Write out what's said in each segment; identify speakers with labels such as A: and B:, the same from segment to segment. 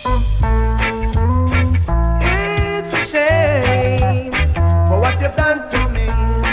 A: It's a shame for what you've done to me.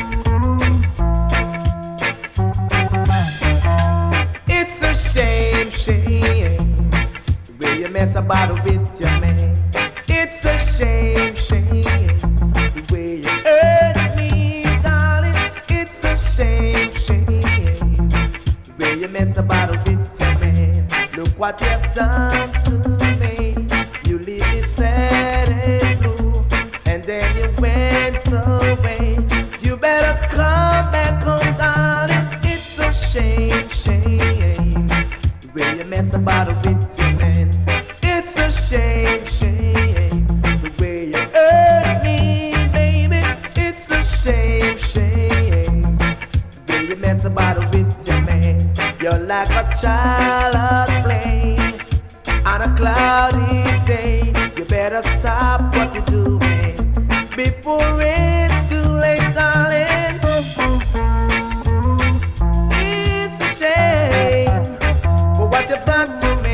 A: It's a shame, shame, the way you mess about with your man. It's a shame, shame, the way you hurt me, darling. It's a shame, shame, the way you mess about with your man. Look what you've done to me. You leave me sad and blue, and then you went away. You better come back home, darling. It's a shame, shame, the way you mess about with your man. It's a shame, shame, the way you hurt me, baby. It's a shame, shame, the way you mess about with your man. You're like a child at play on a cloudy day. You better stop what you're doing before it's too late, darling. It's a shame for what you've done to me.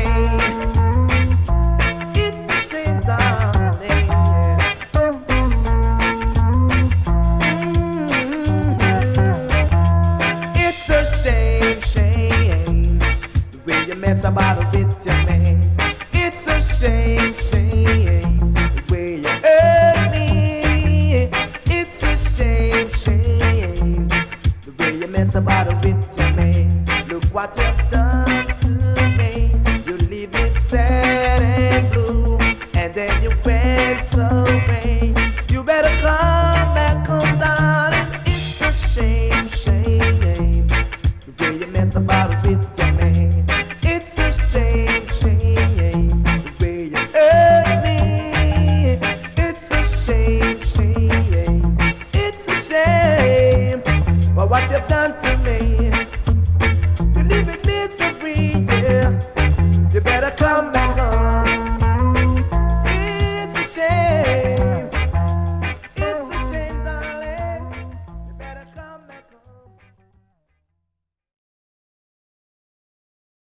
A: It's a shame, darling. It's a shame, shame, the way you mess about with your man. It's a shame, shame, the way you hurt me. It's a shame, shame, the way you mess about with your man. Look what you've done to me. You leave me sad and blue, and then you went away. You better come back home, darling. It's a shame, shame, the way you mess about with your man. It's a shame, shame, the way you hurt me. It's a shame, shame, it's a shame for what you've done to me.